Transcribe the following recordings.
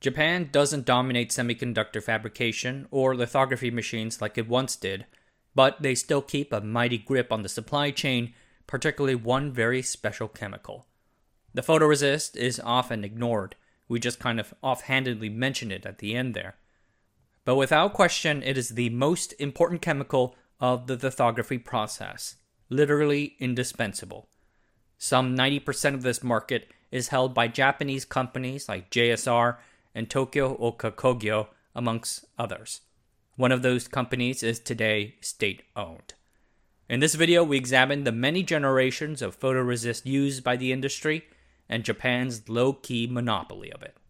Japan doesn't dominate semiconductor fabrication or lithography machines like it once did, but they still keep a mighty grip on the supply chain, particularly one very special chemical. The photoresist is often ignored. We just kind of offhandedly mention it at the end there. But without question, it is the most important chemical of the lithography process, literally indispensable. Some 90% of this market is held by Japanese companies like JSR and Tokyo Oka Kogyo, amongst others. One of those companies is today state-owned. In this video, we examine the many generations of photoresist used by the industry and Japan's low-key monopoly of it.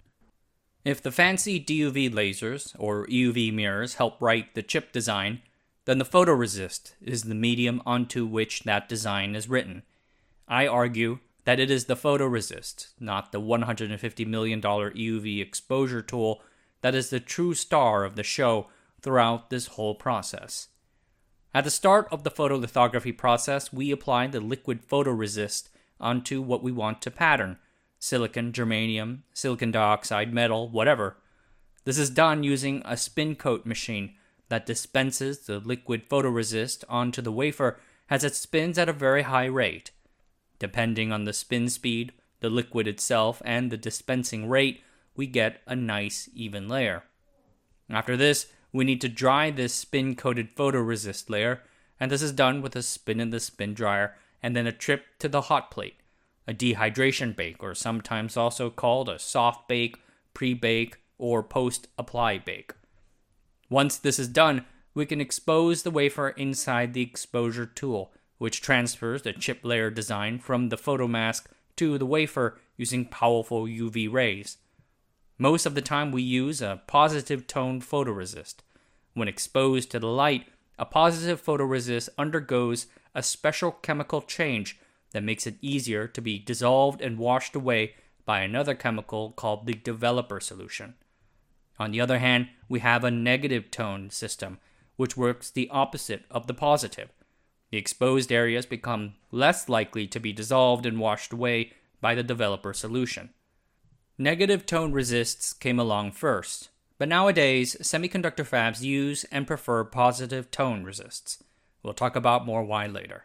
If the fancy DUV lasers or EUV mirrors help write the chip design, then the photoresist is the medium onto which that design is written. I argue that it is the photoresist, not the $150 million EUV exposure tool, that is the true star of the show throughout this whole process. At the start of the photolithography process, we apply the liquid photoresist onto what we want to pattern: silicon, germanium, silicon dioxide, metal, whatever. This is done using a spin coat machine that dispenses the liquid photoresist onto the wafer as it spins at a very high rate. Depending on the spin speed, the liquid itself, and the dispensing rate, we get a nice even layer. After this, we need to dry this spin-coated photoresist layer, and this is done with a spin in the spin dryer and then a trip to the hot plate, a dehydration bake, or sometimes also called a soft bake, pre-bake, or post-apply bake. Once this is done, we can expose the wafer inside the exposure tool, which transfers the chip layer design from the photomask to the wafer using powerful UV rays. Most of the time we use a positive toned photoresist. When exposed to the light, a positive photoresist undergoes a special chemical change that makes it easier to be dissolved and washed away by another chemical called the developer solution. On the other hand, we have a negative tone system, which works the opposite of the positive. The exposed areas become less likely to be dissolved and washed away by the developer solution. Negative tone resists came along first, but nowadays semiconductor fabs use and prefer positive tone resists. We'll talk about more why later.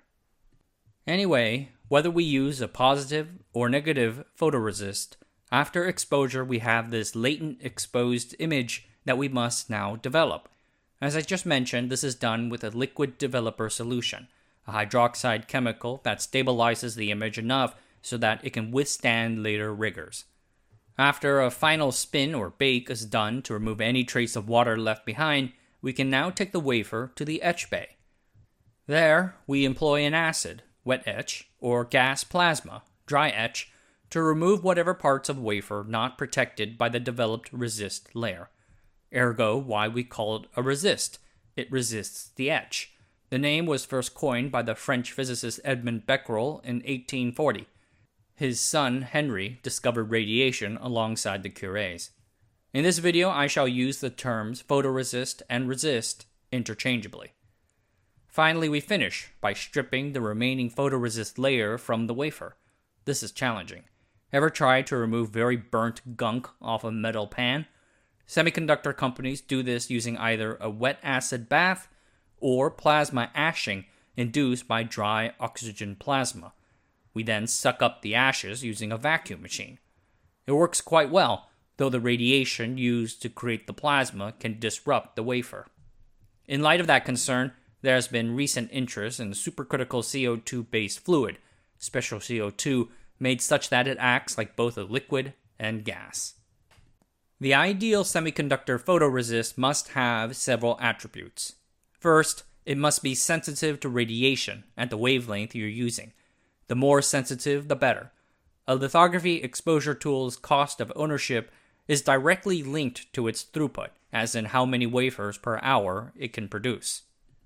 Anyway, whether we use a positive or negative photoresist, after exposure we have this latent exposed image that we must now develop. As I just mentioned, this is done with a liquid developer solution, a hydroxide chemical that stabilizes the image enough so that it can withstand later rigors. After a final spin or bake is done to remove any trace of water left behind, we can now take the wafer to the etch bay. There, we employ an acid, wet etch, or gas plasma, dry etch, to remove whatever parts of wafer not protected by the developed resist layer. Ergo, why we call it a resist. It resists the etch. The name was first coined by the French physicist Edmond Becquerel in 1840. His son, Henry, discovered radiation alongside the Curie's. In this video, I shall use the terms photoresist and resist interchangeably. Finally, we finish by stripping the remaining photoresist layer from the wafer. This is challenging. Ever tried to remove very burnt gunk off a metal pan? Semiconductor companies do this using either a wet acid bath or plasma ashing induced by dry oxygen plasma. We then suck up the ashes using a vacuum machine. It works quite well, though the radiation used to create the plasma can disrupt the wafer. In light of that concern, there has been recent interest in supercritical CO2-based fluid, special CO2, made such that it acts like both a liquid and gas. The ideal semiconductor photoresist must have several attributes. First, it must be sensitive to radiation at the wavelength you're using. The more sensitive, the better. A lithography exposure tool's cost of ownership is directly linked to its throughput, as in how many wafers per hour it can produce.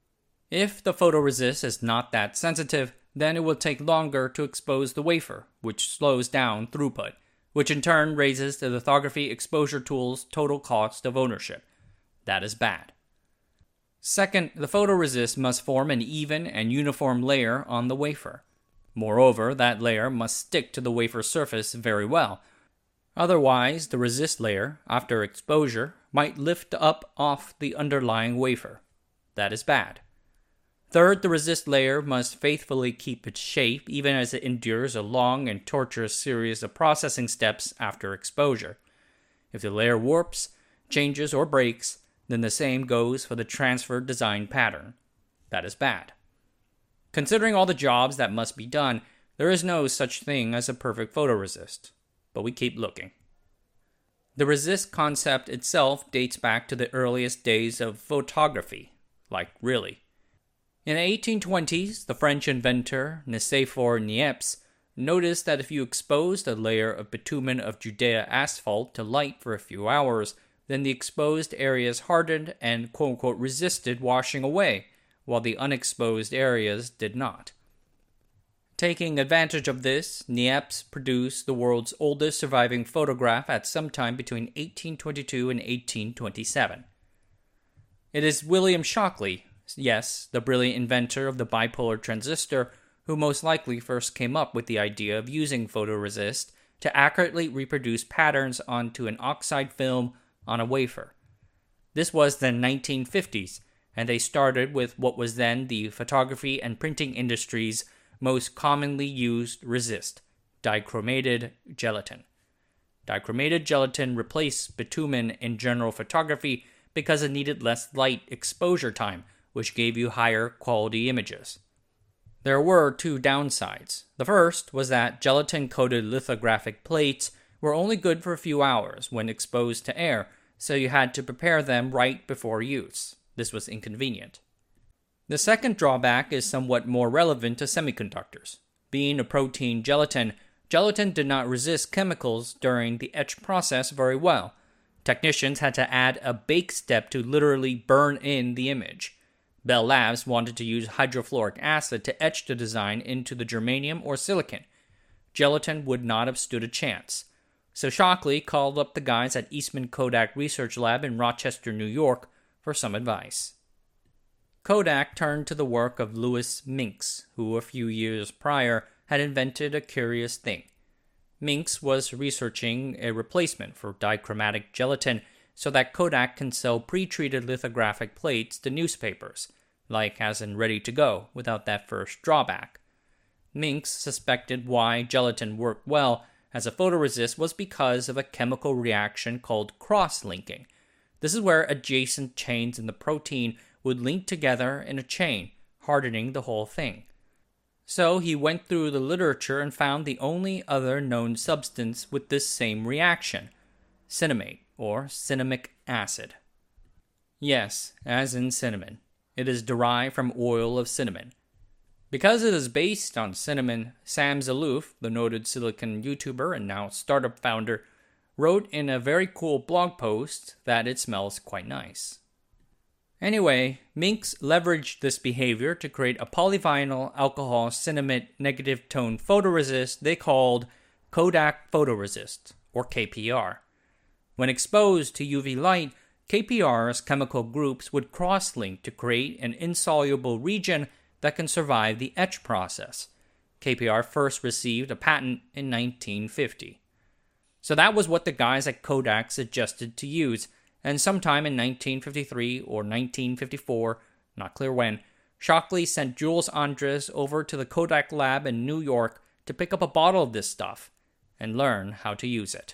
If the photoresist is not that sensitive, then it will take longer to expose the wafer, which slows down throughput, which in turn raises the lithography exposure tool's total cost of ownership. That is bad. Second, the photoresist must form an even and uniform layer on the wafer. Moreover, that layer must stick to the wafer surface very well. Otherwise, the resist layer, after exposure, might lift up off the underlying wafer. That is bad. Third, the resist layer must faithfully keep its shape even as it endures a long and torturous series of processing steps after exposure. If the layer warps, changes, or breaks, then the same goes for the transfer design pattern. That is bad. Considering all the jobs that must be done, there is no such thing as a perfect photoresist, but we keep looking. The resist concept itself dates back to the earliest days of photography, like really. In the 1820s, the French inventor Nicéphore Niepce noticed that if you exposed a layer of bitumen of Judea asphalt to light for a few hours, then the exposed areas hardened and quote-unquote resisted washing away, while the unexposed areas did not. Taking advantage of this, Niepce produced the world's oldest surviving photograph at some time between 1822 and 1827. It is William Shockley, yes, the brilliant inventor of the bipolar transistor, who most likely first came up with the idea of using photoresist to accurately reproduce patterns onto an oxide film on a wafer. This was the 1950s, and they started with what was then the photography and printing industry's most commonly used resist, dichromated gelatin. Dichromated gelatin replaced bitumen in general photography because it needed less light exposure time, which gave you higher quality images. There were two downsides. The first was that gelatin-coated lithographic plates were only good for a few hours when exposed to air, so you had to prepare them right before use. This was inconvenient. The second drawback is somewhat more relevant to semiconductors. Being a protein gelatin, gelatin did not resist chemicals during the etch process very well. Technicians had to add a bake step to literally burn in the image. Bell Labs wanted to use hydrofluoric acid to etch the design into the germanium or silicon. Gelatin would not have stood a chance. So Shockley called up the guys at Eastman Kodak Research Lab in Rochester, New York, for some advice. Kodak turned to the work of Louis Minx, who a few years prior had invented a curious thing. Minx was researching a replacement for dichromatic gelatin so that Kodak can sell pre-treated lithographic plates to newspapers, like as in Ready to Go, without that first drawback. Minx suspected why gelatin worked well as a photoresist was because of a chemical reaction called cross-linking. This is where adjacent chains in the protein would link together in a chain, hardening the whole thing. So he went through the literature and found the only other known substance with this same reaction, cinnamate, or cinnamic acid. Yes, as in cinnamon. It is derived from oil of cinnamon. Because it is based on cinnamon, Sam Zalouf, the noted silicon YouTuber and now startup founder, wrote in a very cool blog post that it smells quite nice. Anyway, Minx leveraged this behavior to create a polyvinyl alcohol cinnamate negative tone photoresist they called Kodak Photoresist, or KPR. When exposed to UV light, KPR's chemical groups would cross-link to create an insoluble region that can survive the etch process. KPR first received a patent in 1950. So that was what the guys at Kodak suggested to use, and sometime in 1953 or 1954, not clear when, Shockley sent Jules Andres over to the Kodak lab in New York to pick up a bottle of this stuff and learn how to use it.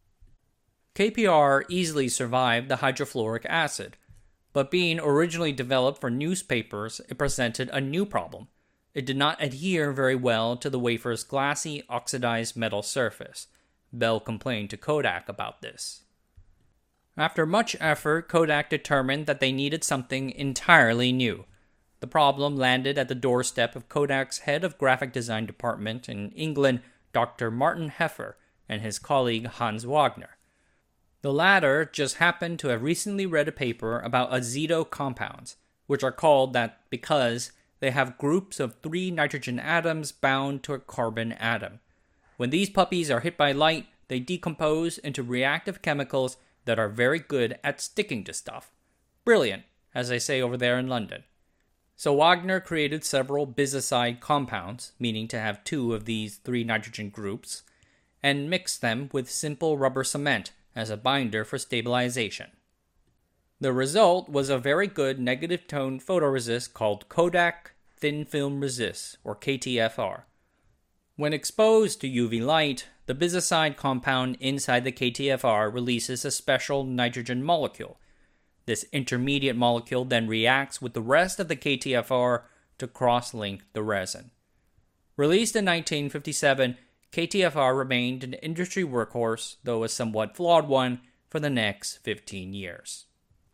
KPR easily survived the hydrofluoric acid, but being originally developed for newspapers, it presented a new problem. It did not adhere very well to the wafer's glassy, oxidized metal surface. Bell complained to Kodak about this. After much effort, Kodak determined that they needed something entirely new. The problem landed at the doorstep of Kodak's head of graphic design department in England, Dr. Martin Heffer, and his colleague Hans Wagner. The latter just happened to have recently read a paper about azeto compounds, which are called that because they have groups of 3 nitrogen atoms bound to a carbon atom. When these puppies are hit by light, they decompose into reactive chemicals that are very good at sticking to stuff. Brilliant, as they say over there in London. So Wagner created several bizicide compounds, meaning to have 2 of these 3 nitrogen groups, and mixed them with simple rubber cement as a binder for stabilization. The result was a very good negative tone photoresist called Kodak Thin Film Resist, or KTFR. When exposed to UV light, the bisicide compound inside the KTFR releases a special nitrogen molecule. This intermediate molecule then reacts with the rest of the KTFR to cross-link the resin. Released in 1957, KTFR remained an industry workhorse, though a somewhat flawed one, for the next 15 years.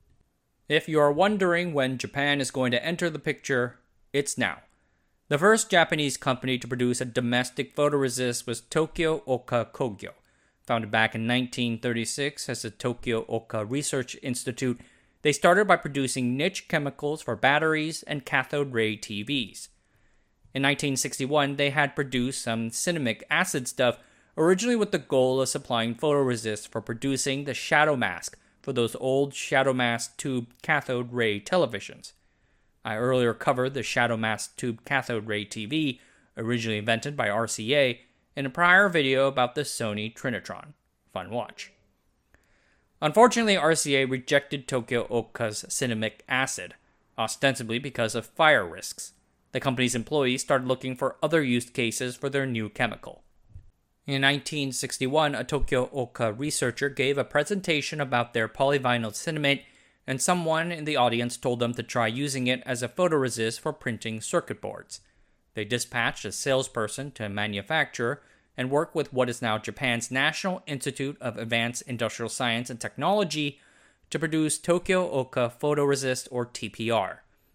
If you are wondering when Japan is going to enter the picture, it's now. The first Japanese company to produce a domestic photoresist was Tokyo Oka Kogyo. Founded back in 1936 as the Tokyo Oka Research Institute, they started by producing niche chemicals for batteries and cathode ray TVs. In 1961, they had produced some cinnamic acid stuff, originally with the goal of supplying photoresist for producing the shadow mask for those old shadow mask tube cathode ray televisions. I earlier covered the shadow mask tube cathode ray TV, originally invented by RCA, in a prior video about the Sony Trinitron. Fun watch. Unfortunately, RCA rejected Tokyo Oka's cinnamic acid, ostensibly because of fire risks. The company's employees started looking for other use cases for their new chemical. In 1961, a Tokyo Oka researcher gave a presentation about their polyvinyl cinnamate, and someone in the audience told them to try using it as a photoresist for printing circuit boards. They dispatched a salesperson to a manufacturer and worked with what is now Japan's National Institute of Advanced Industrial Science and Technology to produce Tokyo Oka Photoresist, or TPR.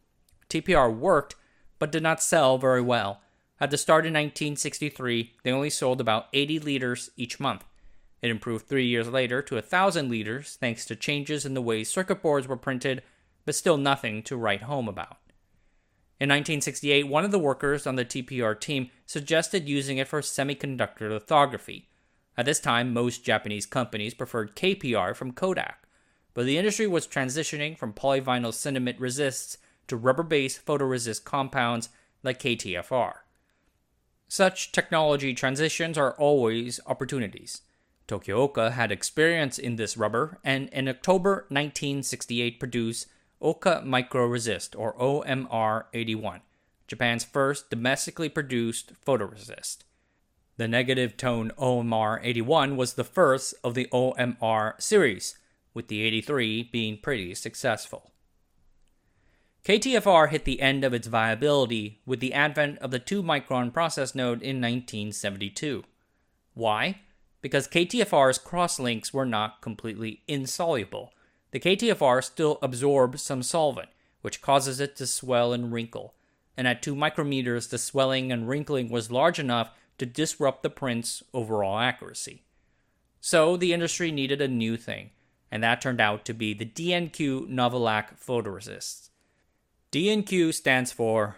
TPR worked, but did not sell very well. At the start in 1963, they only sold about 80 liters each month. It improved 3 years later to 1,000 liters thanks to changes in the way circuit boards were printed, but still nothing to write home about. In 1968, one of the workers on the TPR team suggested using it for semiconductor lithography. At this time, most Japanese companies preferred KPR from Kodak, but the industry was transitioning from polyvinyl cinnamate resists to rubber-based photoresist compounds like KTFR. Such technology transitions are always opportunities. Tokyo Oka had experience in this rubber, and in October 1968 produced Oka Micro Resist, or OMR81, Japan's first domestically produced photoresist. The negative tone OMR81 was the first of the OMR series, with the 83 being pretty successful. KTFR hit the end of its viability with the advent of the 2-micron process node in 1972. Why? Because KTFR's crosslinks were not completely insoluble. The KTFR still absorbs some solvent, which causes it to swell and wrinkle. And at 2 micrometers, the swelling and wrinkling was large enough to disrupt the print's overall accuracy. So the industry needed a new thing, and that turned out to be the DNQ Novolac photoresists. DNQ stands for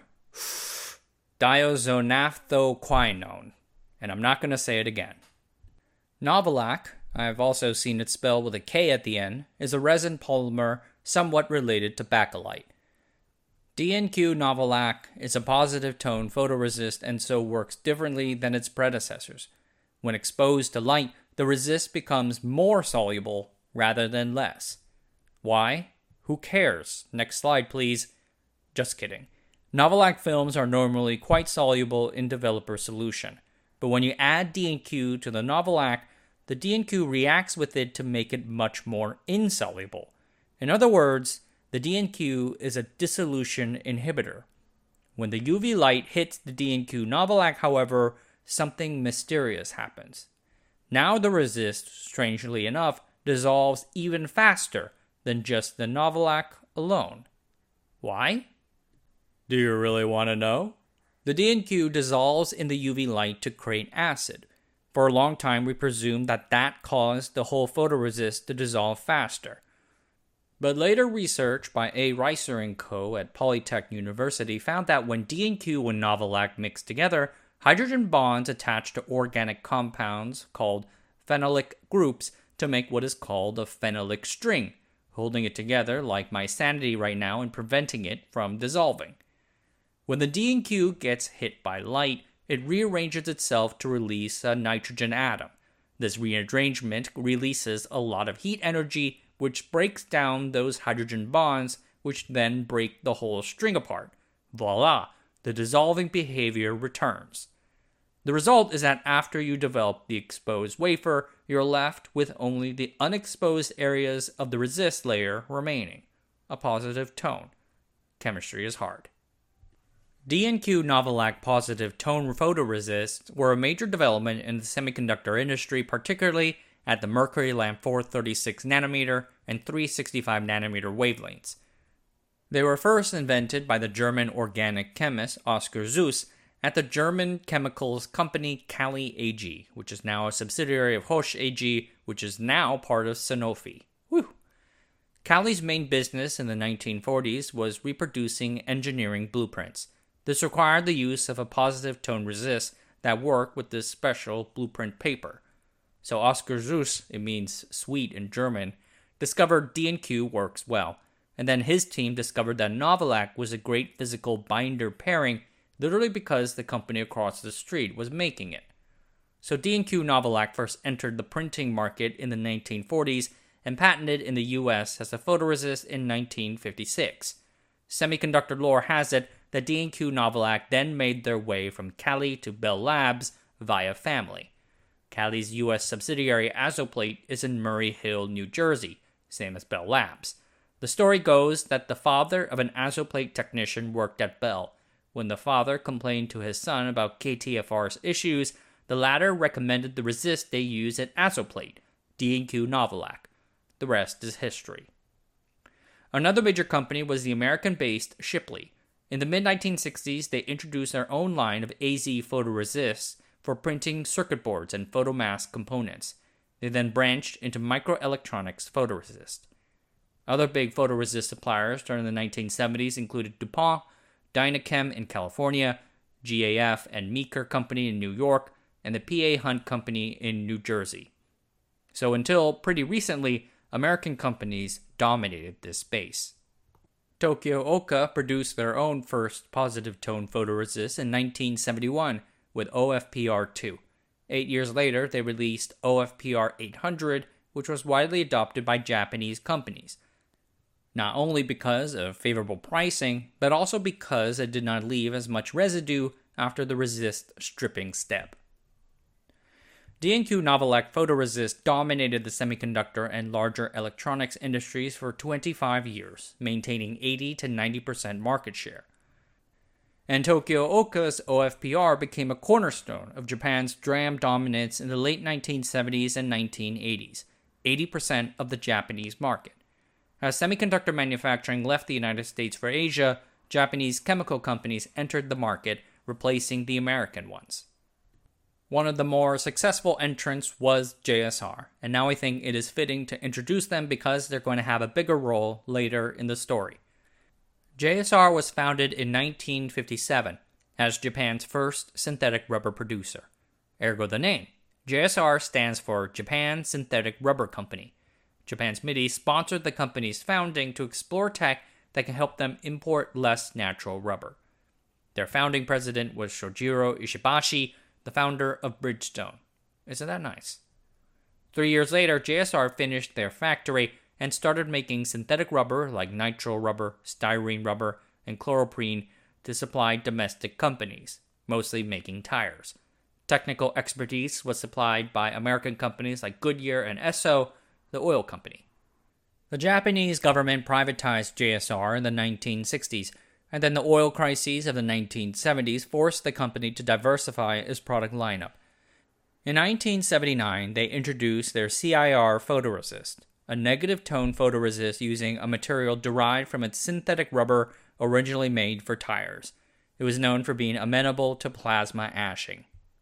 diazonaphthquinone, and I'm not going to say it again. Novolac, I've also seen it spelled with a K at the end, is a resin polymer somewhat related to Bakelite. DNQ Novolac is a positive tone photoresist and so works differently than its predecessors. When exposed to light, the resist becomes more soluble rather than less. Why? Who cares? Next slide, please. Just kidding. Novolac films are normally quite soluble in developer solution, but when you add DNQ to the Novolac, the DNQ reacts with it to make it much more insoluble. In other words, the DNQ is a dissolution inhibitor. When the UV light hits the DNQ Novolac, however, something mysterious happens. Now the resist, strangely enough, dissolves even faster than just the Novolac alone. Why? Do you really want to know? The DNQ dissolves in the UV light to create acid. For a long time, we presumed that caused the whole photoresist to dissolve faster. But later research by A. Reiser and Co. at Polytech University found that when DNQ and Novolac mix together, hydrogen bonds attach to organic compounds called phenolic groups to make what is called a phenolic string, holding it together like my sanity right now and preventing it from dissolving. When the DNQ gets hit by light, it rearranges itself to release a nitrogen atom, This rearrangement releases a lot of heat energy, which breaks down those hydrogen bonds, which then break the whole string apart. Voila, the dissolving behavior returns. The result is that after you develop the exposed wafer, you're left with only the unexposed areas of the resist layer remaining. A positive tone. Chemistry is hard. D&Q Novolac positive tone photoresists were a major development in the semiconductor industry, particularly at the mercury lamp 436 nanometer and 365 nanometer wavelengths. They were first invented by the German organic chemist Oskar Suess at the German chemicals company Kali AG, which is now a subsidiary of Hoechst AG, which is now part of Sanofi. Whew. Kali's main business in the 1940s was reproducing engineering blueprints. This required the use of a positive tone resist that worked with this special blueprint paper. So Oskar Suess, it means sweet in German, discovered D&Q works well, and then his team discovered that Novolac was a great physical binder pairing, literally because the company across the street was making it. So D&Q Novolac first entered the printing market in the 1940s and patented in the US as a photoresist in 1956. Semiconductor lore has it that D&Q Novolac then made their way from Kali to Bell Labs via family. Kali's US subsidiary Azoplate is in Murray Hill, New Jersey, same as Bell Labs. The story goes that the father of an Azoplate technician worked at Bell. When the father complained to his son about KTFR's issues, the latter recommended the resist they use at Azoplate, D&Q Novolac. The rest is history. Another major company was the American-based Shipley. In the mid-1960s, they introduced their own line of AZ photoresists for printing circuit boards and photomask components. They then branched into microelectronics photoresist. Other big photoresist suppliers during the 1970s included DuPont, Dynachem in California, GAF and Meeker Company in New York, and the P.A. Hunt Company in New Jersey. So until pretty recently, American companies dominated this space. Tokyo Oka produced their own first positive tone photoresist in 1971 with OFPR2. 8 years later, they released OFPR 800, which was widely adopted by Japanese companies. Not only because of favorable pricing, but also because it did not leave as much residue after the resist stripping step. D&Q Novolac photoresist dominated the semiconductor and larger electronics industries for 25 years, maintaining 80 to 90% market share. And Tokyo Oka's OFPR became a cornerstone of Japan's DRAM dominance in the late 1970s and 1980s, 80% of the Japanese market. As semiconductor manufacturing left the United States for Asia, Japanese chemical companies entered the market, replacing the American ones. One of the more successful entrants was JSR, and now I think it is fitting to introduce them because they're going to have a bigger role later in the story. JSR was founded in 1957 as Japan's first synthetic rubber producer. Ergo the name. JSR stands for Japan Synthetic Rubber Company. Japan's MIDI sponsored the company's founding to explore tech that can help them import less natural rubber. Their founding president was Shojiro Ishibashi, the founder of Bridgestone. Isn't that nice? 3 years later, JSR finished their factory and started making synthetic rubber like nitrile rubber, styrene rubber, and chloroprene to supply domestic companies, mostly making tires. Technical expertise was supplied by American companies like Goodyear and Esso, the oil company. The Japanese government privatized JSR in the 1960s, and then the oil crises of the 1970s forced the company to diversify its product lineup. In 1979, they introduced their CIR photoresist, a negative tone photoresist using a material derived from its synthetic rubber originally made for tires. It was known for being amenable to plasma ashing.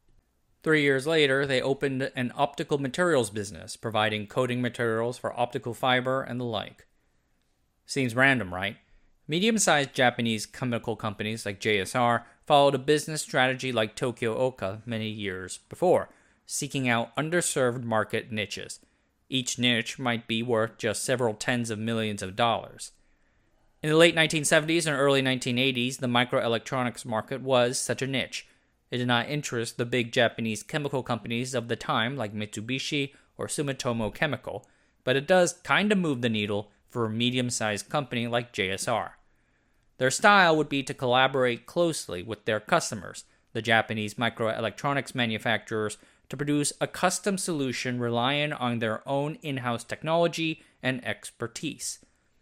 3 years later, they opened an optical materials business, providing coating materials for optical fiber and the like. Seems random, right? Medium-sized Japanese chemical companies like JSR followed a business strategy like Tokyo Oka many years before, seeking out underserved market niches. Each niche might be worth just several tens of millions of dollars. In the late 1970s and early 1980s, the microelectronics market was such a niche. It did not interest the big Japanese chemical companies of the time like Mitsubishi or Sumitomo Chemical, but it does kind of move the needle for a medium-sized company like JSR. Their style would be to collaborate closely with their customers, the Japanese microelectronics manufacturers, to produce a custom solution relying on their own in-house technology and expertise.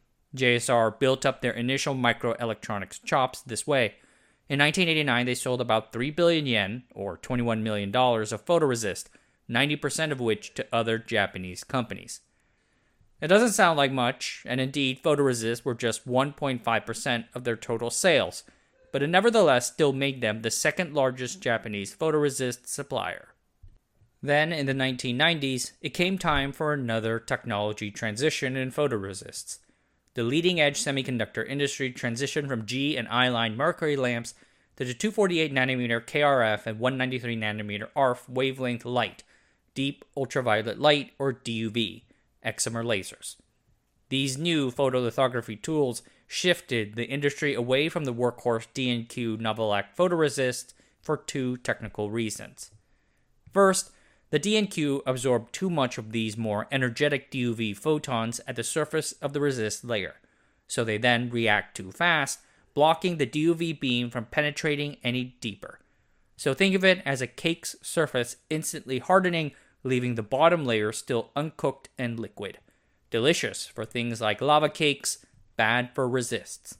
JSR built up their initial microelectronics chops this way. In 1989, they sold about 3 billion yen, or $21 million, of photoresist, 90% of which to other Japanese companies. It doesn't sound like much, and indeed, photoresist were just 1.5% of their total sales, but it nevertheless still made them the second largest Japanese photoresist supplier. Then, in the 1990s, it came time for another technology transition in photoresists. The leading-edge semiconductor industry transitioned from G and I-line mercury lamps to the 248nm KrF and 193nm ARF wavelength light, deep ultraviolet light, or DUV, excimer lasers. These new photolithography tools shifted the industry away from the workhorse D&Q Novolac photoresist for two technical reasons. First, the D&Q absorbed too much of these more energetic DUV photons at the surface of the resist layer, so they then react too fast, blocking the DUV beam from penetrating any deeper. So think of it as a cake's surface instantly hardening, leaving the bottom layer still uncooked and liquid. Delicious for things like lava cakes, bad for resists.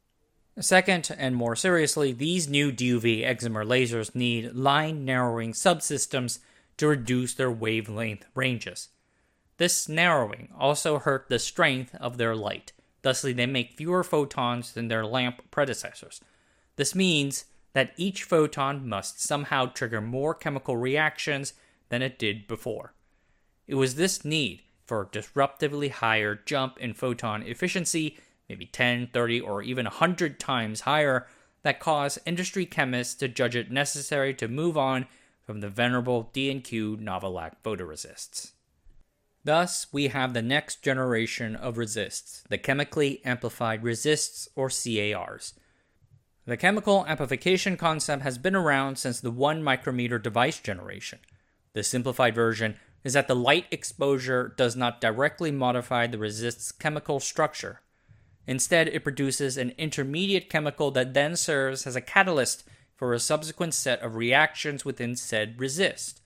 Second, and more seriously, these new DUV excimer lasers need line-narrowing subsystems to reduce their wavelength ranges. This narrowing also hurt the strength of their light, thusly they make fewer photons than their lamp predecessors. This means that each photon must somehow trigger more chemical reactions than it did before. It was this need for a disruptively higher jump in photon efficiency, maybe 10, 30, or even 100 times higher, that caused industry chemists to judge it necessary to move on from the venerable D&Q Novolac photoresists. Thus, we have the next generation of resists, the chemically amplified resists, or CARs. The chemical amplification concept has been around since the 1 micrometer device generation. The simplified version is that the light exposure does not directly modify the resist's chemical structure. Instead, it produces an intermediate chemical that then serves as a catalyst for a subsequent set of reactions within said resist.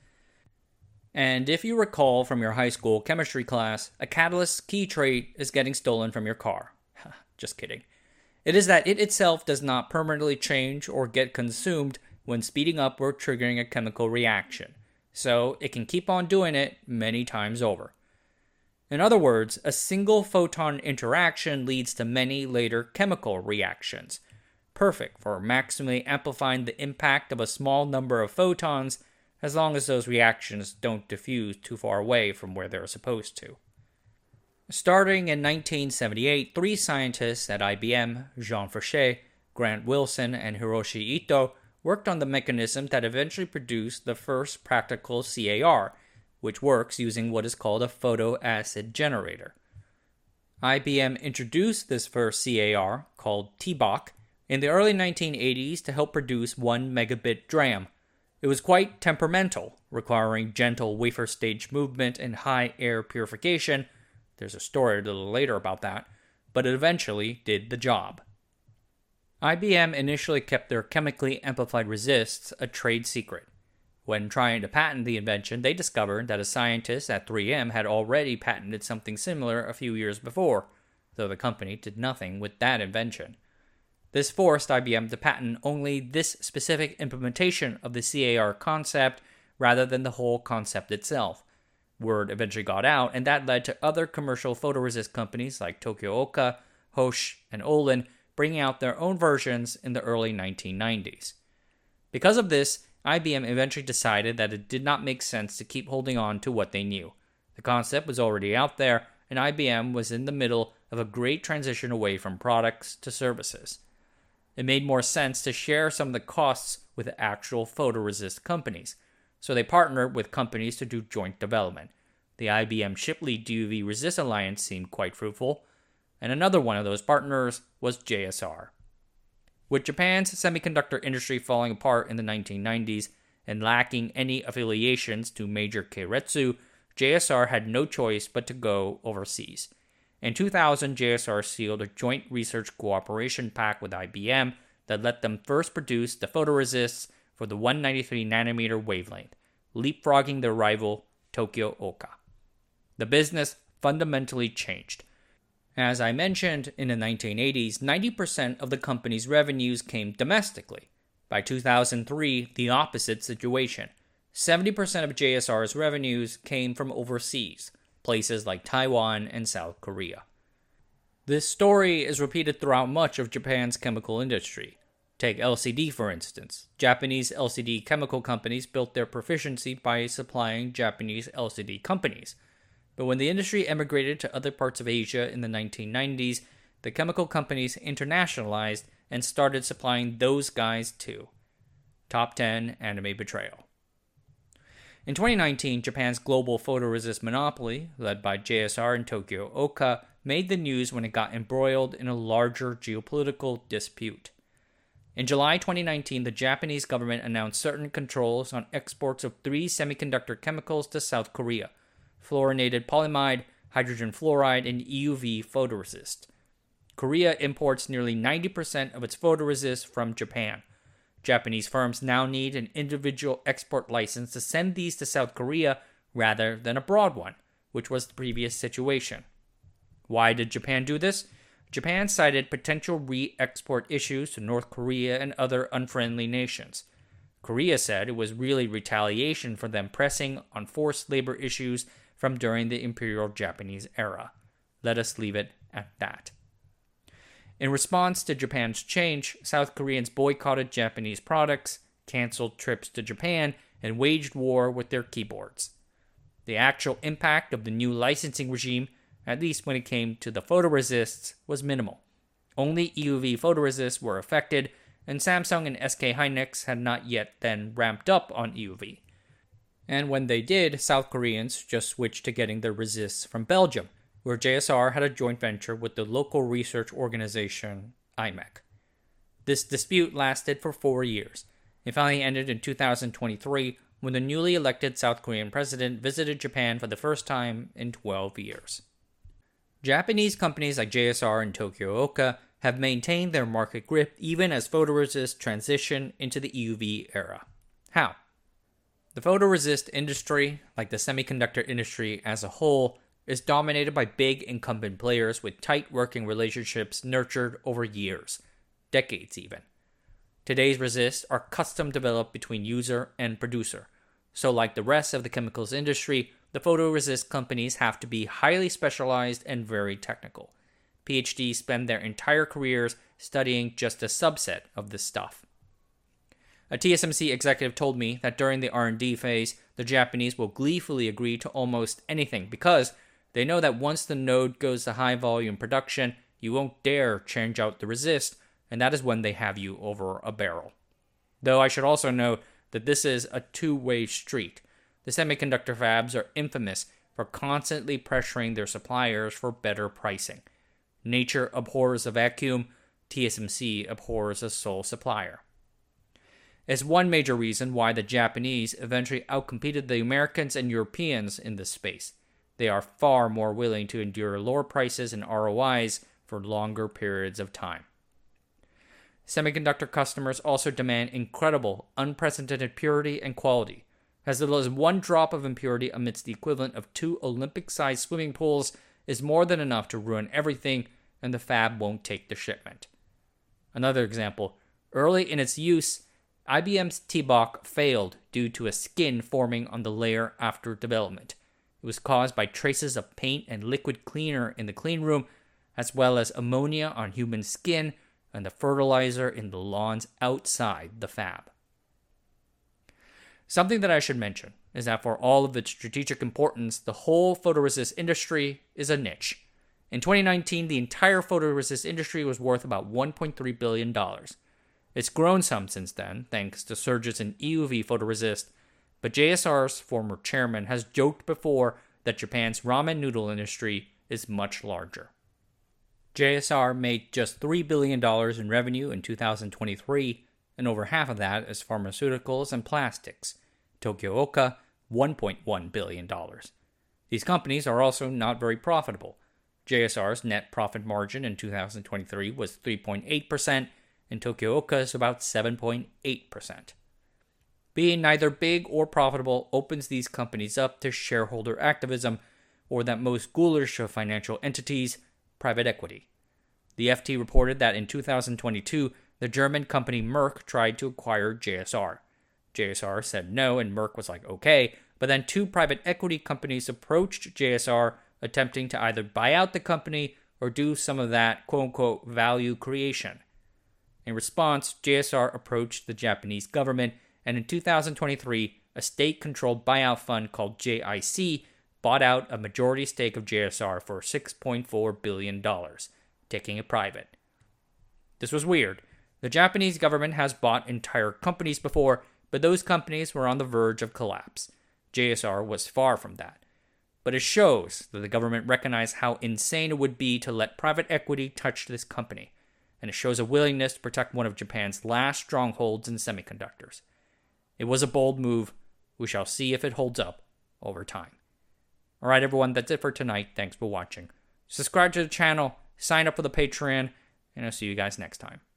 And if you recall from your high school chemistry class, a catalyst's key trait is getting stolen from your car. Just kidding. It is that it itself does not permanently change or get consumed when speeding up or triggering a chemical reaction, so it can keep on doing it many times over. In other words, a single photon interaction leads to many later chemical reactions, perfect for maximally amplifying the impact of a small number of photons as long as those reactions don't diffuse too far away from where they're supposed to. Starting in 1978, 3 scientists at IBM, Jean Fouché, Grant Wilson, and Hiroshi Ito, worked on the mechanism that eventually produced the first practical CAR, which works using what is called a photoacid generator. IBM introduced this first CAR, called TBOC, in the early 1980s to help produce 1 megabit DRAM. It was quite temperamental, requiring gentle wafer stage movement and high air purification. There's a story a little later about that, but it eventually did the job. IBM initially kept their chemically amplified resists a trade secret. When trying to patent the invention, they discovered that a scientist at 3M had already patented something similar a few years before, though the company did nothing with that invention. This forced IBM to patent only this specific implementation of the CAR concept rather than the whole concept itself. Word eventually got out, and that led to other commercial photoresist companies like Tokyo-Oka, Hosh, and Olin bringing out their own versions in the early 1990s. Because of this, IBM eventually decided that it did not make sense to keep holding on to what they knew. The concept was already out there, and IBM was in the middle of a great transition away from products to services. It made more sense to share some of the costs with actual photoresist companies, so they partnered with companies to do joint development. The IBM Shipley DUV Resist Alliance seemed quite fruitful, and another one of those partners was JSR. With Japan's semiconductor industry falling apart in the 1990s and lacking any affiliations to major keiretsu, JSR had no choice but to go overseas. In 2000, JSR sealed a joint research cooperation pact with IBM that let them first produce the photoresists for the 193 nanometer wavelength, leapfrogging their rival Tokyo Oka. The business fundamentally changed. As I mentioned, in the 1980s, 90% of the company's revenues came domestically. By 2003, the opposite situation. 70% of JSR's revenues came from overseas, places like Taiwan and South Korea. This story is repeated throughout much of Japan's chemical industry. Take LCD, for instance. Japanese LCD chemical companies built their proficiency by supplying Japanese LCD companies. But when the industry emigrated to other parts of Asia in the 1990s, the chemical companies internationalized and started supplying those guys too. Top 10 anime betrayal. In 2019, Japan's global photoresist monopoly, led by JSR and Tokyo Oka, made the news when it got embroiled in a larger geopolitical dispute. In July 2019, the Japanese government announced certain controls on exports of 3 semiconductor chemicals to South Korea: fluorinated polyamide, hydrogen fluoride, and EUV photoresist. Korea imports nearly 90% of its photoresist from Japan. Japanese firms now need an individual export license to send these to South Korea rather than a broad one, which was the previous situation. Why did Japan do this? Japan cited potential re-export issues to North Korea and other unfriendly nations. Korea said it was really retaliation for them pressing on forced labor issues from during the Imperial Japanese era. Let us leave it at that. In response to Japan's change, South Koreans boycotted Japanese products, canceled trips to Japan, and waged war with their keyboards. The actual impact of the new licensing regime, at least when it came to the photoresists, was minimal. Only EUV photoresists were affected, and Samsung and SK Hynix had not yet then ramped up on EUV. And when they did, South Koreans just switched to getting their resists from Belgium, where JSR had a joint venture with the local research organization IMEC. This dispute lasted for 4 years. It finally ended in 2023 when the newly elected South Korean president visited Japan for the first time in 12 years. Japanese companies like JSR and Tokyo Oka have maintained their market grip even as photoresist transition into the EUV era. How? The photoresist industry, like the semiconductor industry as a whole, is dominated by big incumbent players with tight working relationships nurtured over years, decades even. Today's resists are custom developed between user and producer, so like the rest of the chemicals industry, the photoresist companies have to be highly specialized and very technical. PhDs spend their entire careers studying just a subset of this stuff. A TSMC executive told me that during the R&D phase, the Japanese will gleefully agree to almost anything because they know that once the node goes to high volume production, you won't dare change out the resist, and that is when they have you over a barrel. Though I should also note that this is a two-way street. The semiconductor fabs are infamous for constantly pressuring their suppliers for better pricing. Nature abhors a vacuum, TSMC abhors a sole supplier. It's one major reason why the Japanese eventually outcompeted the Americans and Europeans in this space. They are far more willing to endure lower prices and ROIs for longer periods of time. Semiconductor customers also demand incredible, unprecedented purity and quality. As little as 1 drop of impurity amidst the equivalent of 2 Olympic-sized swimming pools is more than enough to ruin everything, and the fab won't take the shipment. Another example, early in its use, IBM's T-Bach failed due to a skin forming on the layer after development. It was caused by traces of paint and liquid cleaner in the clean room, as well as ammonia on human skin and the fertilizer in the lawns outside the fab. Something that I should mention is that for all of its strategic importance, the whole photoresist industry is a niche. In 2019, the entire photoresist industry was worth about $1.3 billion. It's grown some since then, thanks to surges in EUV photoresist, but JSR's former chairman has joked before that Japan's ramen noodle industry is much larger. JSR made just $3 billion in revenue in 2023, and over half of that is pharmaceuticals and plastics. Tokyo-Oka, $1.1 billion. These companies are also not very profitable. JSR's net profit margin in 2023 was 3.8%, and Tokyo-Oka's about 7.8%. Being neither big or profitable opens these companies up to shareholder activism, or that most ghoulish of financial entities, private equity. The FT reported that in 2022, the German company Merck tried to acquire JSR. JSR said no, and Merck was like, okay, but then two private equity companies approached JSR, attempting to either buy out the company or do some of that quote-unquote value creation. In response, JSR approached the Japanese government, and in 2023, a state-controlled buyout fund called JIC bought out a majority stake of JSR for $6.4 billion, taking it private. This was weird. The Japanese government has bought entire companies before, but those companies were on the verge of collapse. JSR was far from that. But it shows that the government recognized how insane it would be to let private equity touch this company, and it shows a willingness to protect one of Japan's last strongholds in semiconductors. It was a bold move. We shall see if it holds up over time. Alright everyone, that's it for tonight. Thanks for watching. Subscribe to the channel, sign up for the Patreon, and I'll see you guys next time.